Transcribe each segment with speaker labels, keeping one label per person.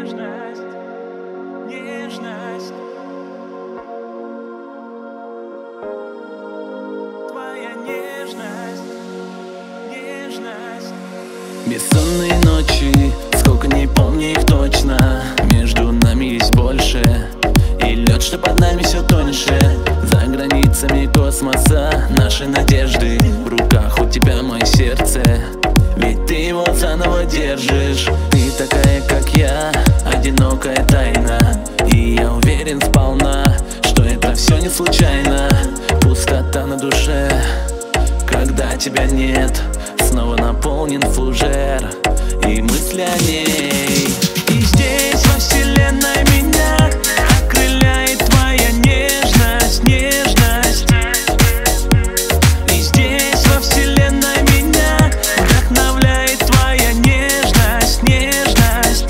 Speaker 1: нежность, нежность. Твоя нежность, нежность.
Speaker 2: Бессонные ночи, сколько не помню их точно. Между нами есть больше, и лед, что под нами все тоньше. За границами космоса наши надежды. В руках у тебя мое сердце, ведь ты его заново держишь. Ты такая, как я, одинокая тайна. И я уверен сполна, что это все не случайно. Пустота на душе, когда тебя нет. Снова наполнен фужер и мысли о ней.
Speaker 1: И здесь во вселенной меня окрыляет твоя нежность, нежность. И здесь во вселенной меня вдохновляет твоя нежность, нежность.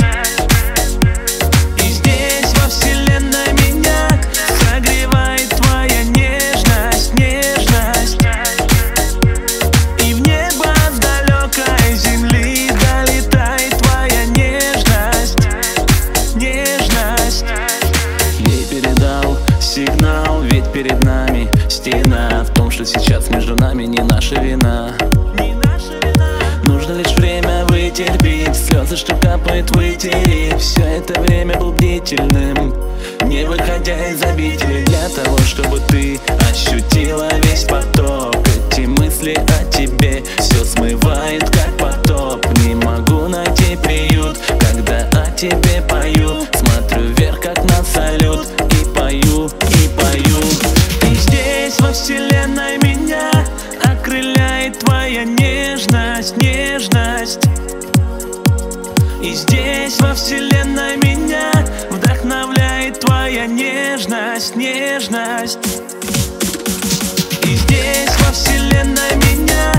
Speaker 1: И здесь во вселенной меня согревает твоя нежность, нежность. И в небо с далекой земли долетает твоя нежность, нежность.
Speaker 2: Ей передал сигнал, ведь перед нами стена. В том, что сейчас между нами не наша вина.
Speaker 1: Не наша вина.
Speaker 2: Нужно лишь время вытерпеть, слезы, что капают, вытереть. Все это время был бдительным, не выходя из обители, для того, чтобы ты ощутила весь поток. Эти мысли о тебе все смывает, как потоп. Не могу найти приют, когда о тебе пою. Смотрю вверх, как на салют, и пою, и пою.
Speaker 1: И здесь во вселенной меня окрыляет твоя нежность, нежность. И здесь во вселенной меня вдохновляет твоя нежность, нежность. И здесь во вселенной меня